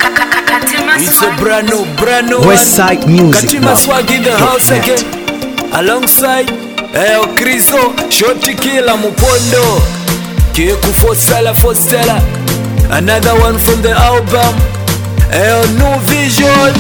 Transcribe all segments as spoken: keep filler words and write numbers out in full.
It's a brand new, brand new Westside Music Katima Swag in the house again. Alongside Eyo Krizo, Shoti Kila Mupondo, Kieku Fosala Fosala. Another one from the album Eyo New Vision.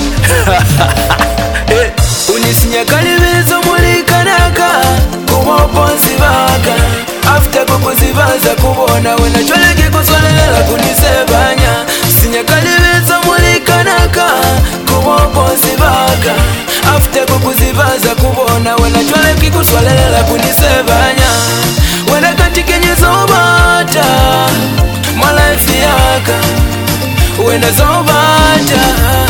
Unisinya kalibizo mulikanaka kumoponzi baka. After kukuzibaza kubona wena chweleki kuswalela kunisebanya. Sinya kalibizo mulikanaka kumoponzi baka. After kukuzibaza kubona wena chweleki kuswalela kunisebanya. Wena katikenya zobata my life yaka. Wena zobata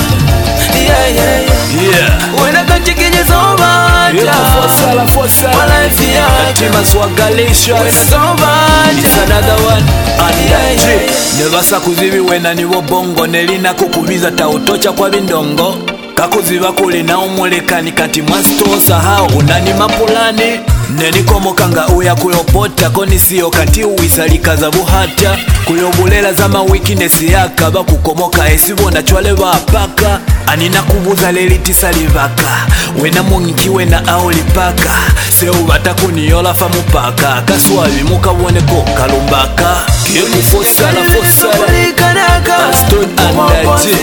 yeah yeah yeah yeah. Wena katikenya zobata yeah, fosala fosala my life yaka. Katima swagalisha wena zobata. It's another one and yeah, yeah, yeah. Nevasa kuzibi wena niwo bongo nelina kukubiza tautocha kwa bindongo. Kakuziba kuli na umulekani kati mwastosa hao unani mapulani. Neniko mokanga uya kuyopota koni siyo kati uwisalika za buhata. Kuyobulela zama weakness yaka bakukomoka esibona chwale bapaka. Anina kubuza leliti salivaka wena mungiki wena aolipaka. Seo batakuniyola fa mupaka kaswabi mukaboneko kalumbaka. Kieku fosala fosala Aston and G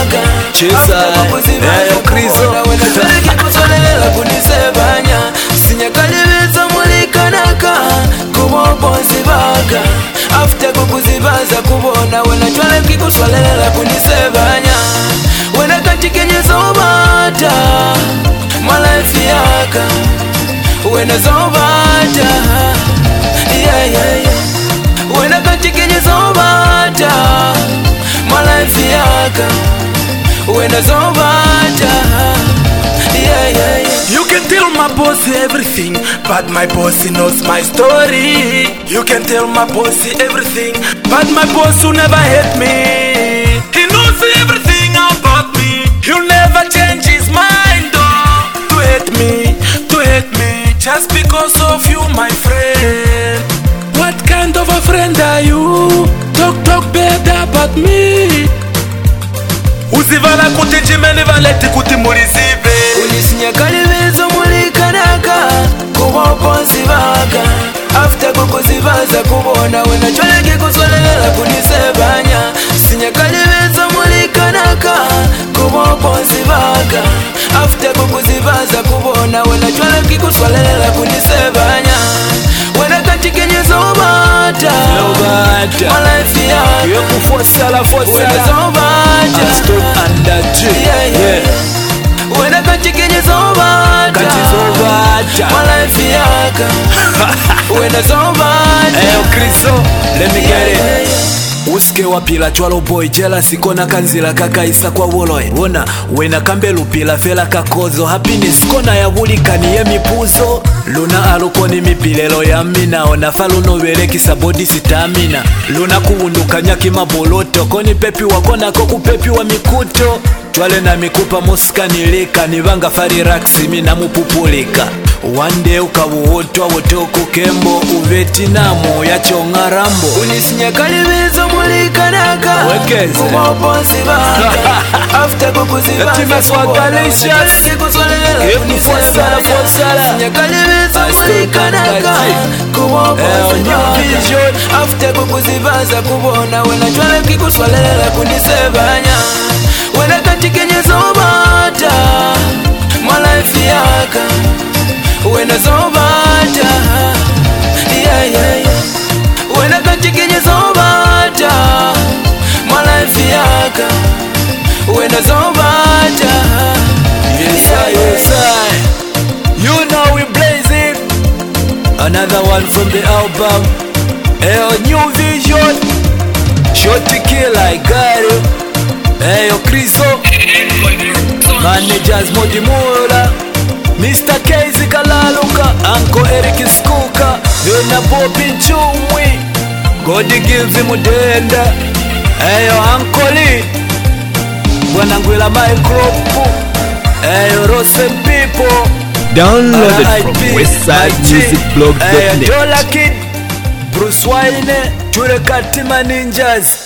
Chesa Eyo Krizo kusolela kunisebanya. Sinya kalibizo mulikanaka kumoponzi baka. After kukuzibaza kubona wena chwale kikuswalela kunisebanya. Wena katikenya zobata my life yaka. Wena zobata yeah yeah yeah. Wena katikenya zobata my life yaka. Wena zobata yeah yeah yeah. You can tell my boss everything, but my boss knows my story. You can tell my boss everything, but my boss will never hate me. He knows everything about me. He'll never change his mind oh, to hate me, to hate me, just because of you, my friend. What kind of a friend are you? Talk, talk bad about me. Uzivala kuti chimene valeti kuti mulizive. Unisinya kalibizo mulikanaka kumoponzi baka. After kukuzibaza kubona wena chweleki kuswalela kunisebanya. Sinya kalibizo mulikanaka kumoponzi baka. After kukuzibaza kubona wena chweleki kuswalela kunisebanya. Wena katikenya zobata my life yaka. Kieku fosala fosala wena zobata Aston and G yeah yeah yeah. Wena katikenya zobata kati zobata my life yaka. Wena zobata Eyo Krizo let me get it yeah, yeah. Usike wapila chwalo boy jela sikona kanzila kakaisa kwa woloe. Wona wena kambe lupila fela kakozo. Happiness kona ya wulikani ye mipuzo. Luna alukoni mipilelo ya mina. Ona faluno velekisa body sitamina. Luna kuunduka nyaki maboloto. Koni pepi wakona koku pepi wa mikuto. Chwale na mikupa muskanilika. Nivanga fari raksi mina mupupulika. One day ukabuotwa wotoku kembo uvetinamu ya chonga rambo. Unisinya kalibizo mulikanaka wekeze kumoponzi baka. After kukuzibaza Katima swagalisha Kieku fosala fosala. Sinya kalibizo mulikanaka kumoponzi baka. After kukuzibaza kubona wena chwale kikuswalela kunisebanya. Wena katikenya zobata my life yaka. Wena zobata yeah yeah yeah. Wena katikenya zobata my life yaka. Wena zobata yes I yes I. You know we blaze it. Another one from the album Eyo New Vision. Shoti Kila I got it. Eyo Krizo Managers Modimura Mister Casey Kalaluka, Uncle Eric Skuka, Yona Bobi Chumwi, Godi give him udenda. Eyo Uncle Lee, Wanangwila Micropu, Eyo Rosen people. Downloaded from westside music blog dot net. Eyo Dola Kid, Bruce Wayne, Ture Katima Ninjas.